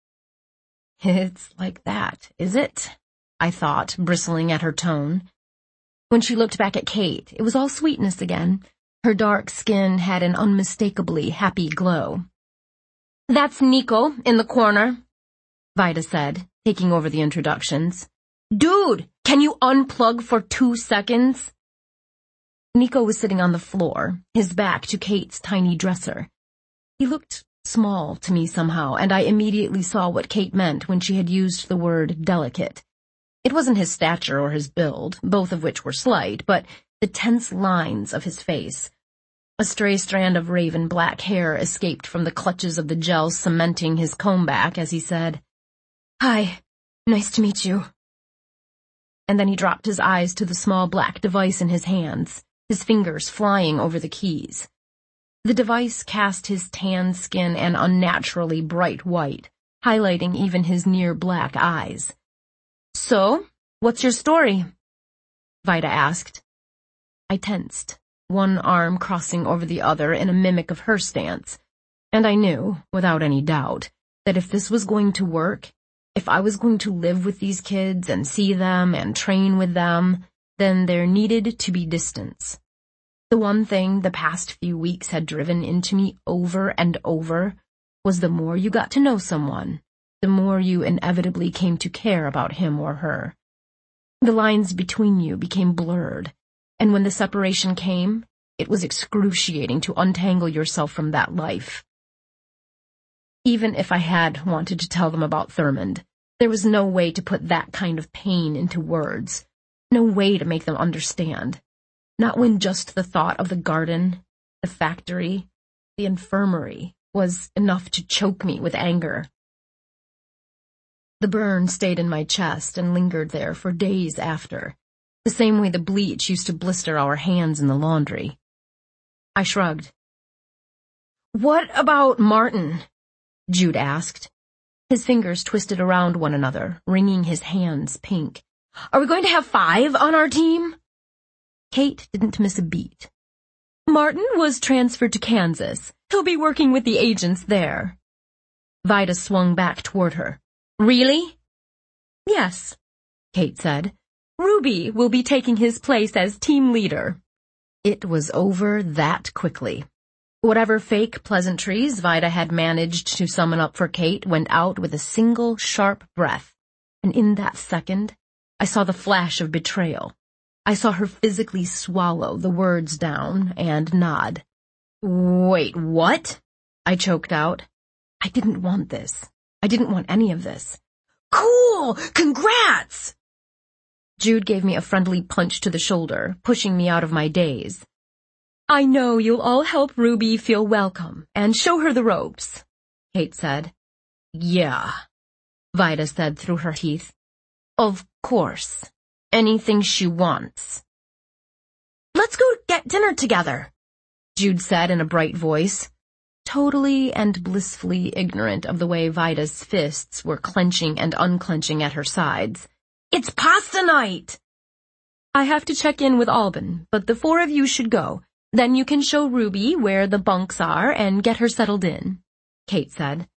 It's like that, is it? I thought, bristling at her tone. When she looked back at Kate, it was all sweetness again. Her dark skin had an unmistakably happy glow. "That's Nico, in the corner," Vida said, taking over the introductions. "Dude, can you unplug for 2 seconds? Nico was sitting on the floor, his back to Kate's tiny dresser. He looked small to me somehow, and I immediately saw what Kate meant when she had used the word delicate. It wasn't his stature or his build, both of which were slight, but the tense lines of his face. A stray strand of raven black hair escaped from the clutches of the gel cementing his comb back as he said, "Hi, nice to meet you." And then he dropped his eyes to the small black device in his hands, his fingers flying over the keys. The device cast his tan skin an unnaturally bright white, highlighting even his near black eyes. "So, what's your story?" Vida asked. I tensed, one arm crossing over the other in a mimic of her stance, and I knew, without any doubt, that if this was going to work, if I was going to live with these kids and see them and train with them, then there needed to be distance. The one thing the past few weeks had driven into me over and over was the more you got to know someone, the more you inevitably came to care about him or her. The lines between you became blurred, and when the separation came, it was excruciating to untangle yourself from that life. Even if I had wanted to tell them about Thurmond, there was no way to put that kind of pain into words, no way to make them understand. Not when just the thought of the garden, the factory, the infirmary was enough to choke me with anger. The burn stayed in my chest and lingered there for days after, the same way the bleach used to blister our hands in the laundry. I shrugged. "What about Martin?" Jude asked. His fingers twisted around one another, wringing his hands pink. "Are we going to have 5 on our team?" Kate didn't miss a beat. "Martin was transferred to Kansas. He'll be working with the agents there." Vida swung back toward her. "Really?" "Yes," Kate said. "Ruby will be taking his place as team leader." It was over that quickly. Whatever fake pleasantries Vida had managed to summon up for Kate went out with a single sharp breath, and in that second, I saw the flash of betrayal. I saw her physically swallow the words down and nod. "Wait, what?" I choked out. I didn't want this. I didn't want any of this. "Cool! Congrats!" Jude gave me a friendly punch to the shoulder, pushing me out of my daze. "I know you'll all help Ruby feel welcome and show her the ropes," Kate said. "Yeah," Vida said through her teeth. "Of course. Anything she wants." "Let's go get dinner together," Jude said in a bright voice, totally and blissfully ignorant of the way Vida's fists were clenching and unclenching at her sides. "It's pasta night!" "I have to check in with Alban, but the 4 of you should go. Then you can show Ruby where the bunks are and get her settled in," Kate said.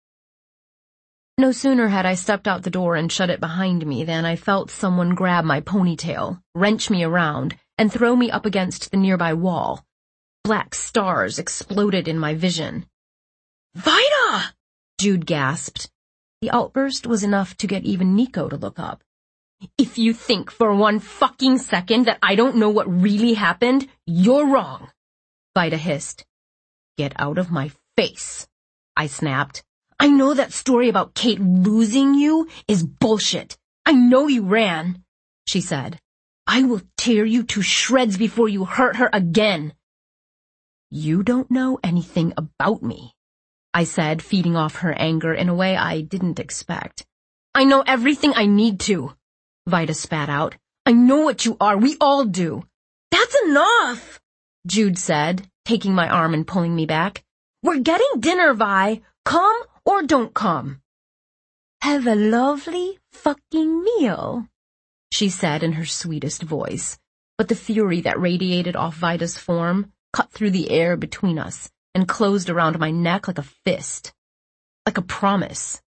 No sooner had I stepped out the door and shut it behind me than I felt someone grab my ponytail, wrench me around, and throw me up against the nearby wall. Black stars exploded in my vision. "Vida!" Jude gasped. The outburst was enough to get even Nico to look up. "If you think for one fucking second that I don't know what really happened, you're wrong," Vida hissed. "Get out of my face," I snapped. "I know that story about Kate losing you is bullshit. I know you ran, she said. I will tear you to shreds before you hurt her again. You don't know anything about me, I said, feeding off her anger in a way I didn't expect. I know everything I need to, Vida spat out. I know what you are. We all do. That's enough, Jude said, taking my arm and pulling me back. We're getting dinner, Vi. Come or don't come. Have a lovely fucking meal, she said in her sweetest voice, but the fury that radiated off Vida's form cut through the air between us and closed around my neck like a fist, like a promise.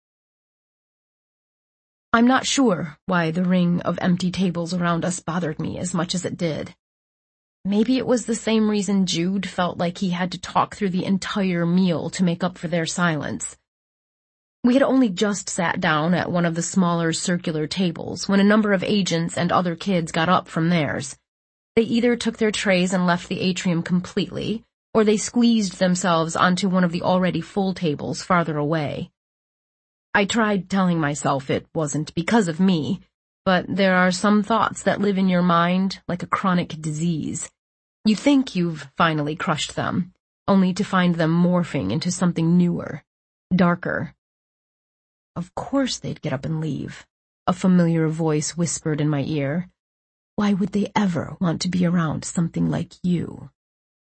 I'm not sure why the ring of empty tables around us bothered me as much as it did. Maybe it was the same reason Jude felt like he had to talk through the entire meal to make up for their silence. We had only just sat down at one of the smaller circular tables when a number of agents and other kids got up from theirs. They either took their trays and left the atrium completely, or they squeezed themselves onto one of the already full tables farther away. I tried telling myself it wasn't because of me, but there are some thoughts that live in your mind like a chronic disease. You think you've finally crushed them, only to find them morphing into something newer, darker. Of course they'd get up and leave, a familiar voice whispered in my ear. Why would they ever want to be around something like you?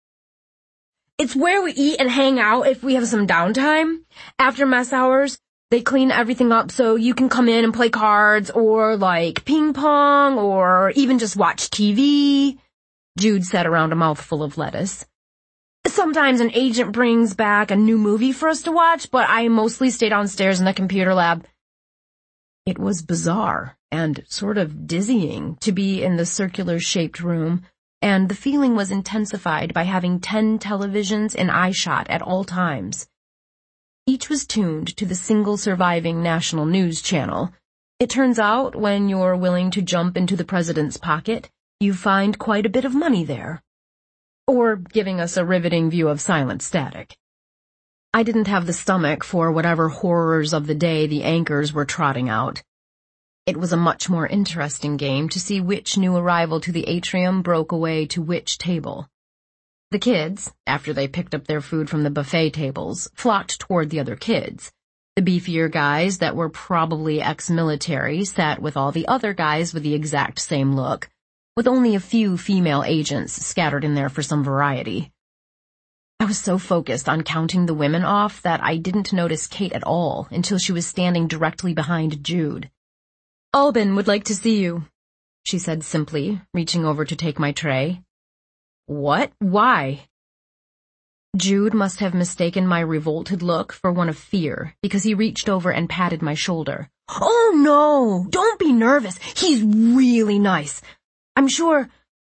It's where we eat and hang out if we have some downtime. After mess hours, they clean everything up so you can come in and play cards or, like, ping pong or even just watch TV, Jude said around a mouthful of lettuce. Sometimes an agent brings back a new movie for us to watch, but I mostly stay downstairs in the computer lab. It was bizarre and sort of dizzying to be in the circular-shaped room, and the feeling was intensified by having 10 televisions in eyeshot at all times. Each was tuned to the single surviving national news channel. It turns out, when you're willing to jump into the president's pocket, you find quite a bit of money there. Or giving us a riveting view of silent static. I didn't have the stomach for whatever horrors of the day the anchors were trotting out. It was a much more interesting game to see which new arrival to the atrium broke away to which table. The kids, after they picked up their food from the buffet tables, flocked toward the other kids. The beefier guys that were probably ex-military sat with all the other guys with the exact same look, with only a few female agents scattered in there for some variety. I was so focused on counting the women off that I didn't notice Kate at all until she was standing directly behind Jude. Albin would like to see you, she said simply, reaching over to take my tray. What? Why? Jude must have mistaken my revolted look for one of fear, because he reached over and patted my shoulder. Oh no! Don't be nervous! He's really nice! I'm sure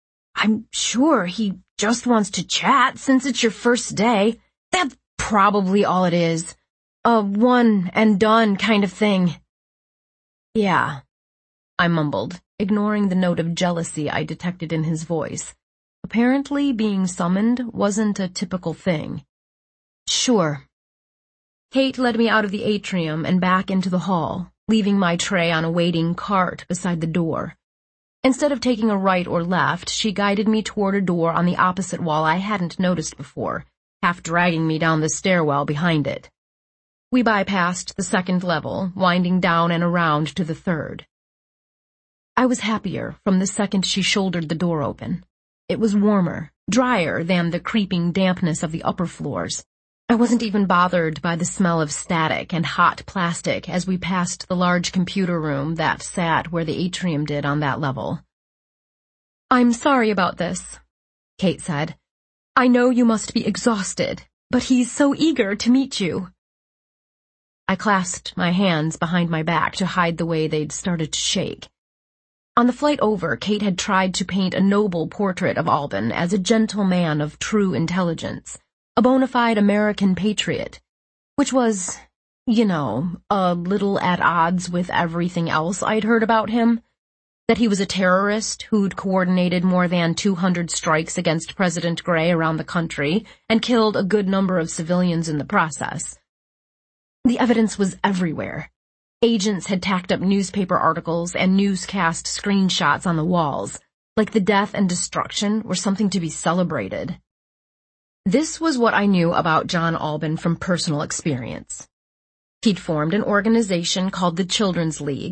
he just wants to chat since it's your first day. That's probably all it is. A one and done kind of thing. Yeah, I mumbled, ignoring the note of jealousy I detected in his voice. Apparently, being summoned wasn't a typical thing. Sure. Kate led me out of the atrium and back into the hall, leaving my tray on a waiting cart beside the door. Instead of taking a right or left, she guided me toward a door on the opposite wall I hadn't noticed before, half dragging me down the stairwell behind it. We bypassed the second level, winding down and around to the third. I was happier from the second she shouldered the door open. It was warmer, drier than the creeping dampness of the upper floors. I wasn't even bothered by the smell of static and hot plastic as we passed the large computer room that sat where the atrium did on that level. I'm sorry about this, Kate said. I know you must be exhausted, but he's so eager to meet you. I clasped my hands behind my back to hide the way they'd started to shake. On the flight over, Kate had tried to paint a noble portrait of Albin as a gentle man of true intelligence, a bona fide American patriot, which was, a little at odds with everything else I'd heard about him. That he was a terrorist who'd coordinated more than 200 strikes against President Gray around the country and killed a good number of civilians in the process. The evidence was everywhere. Agents had tacked up newspaper articles and newscast screenshots on the walls, like the death and destruction were something to be celebrated. This was what I knew about John Albin from personal experience. He'd formed an organization called the Children's League,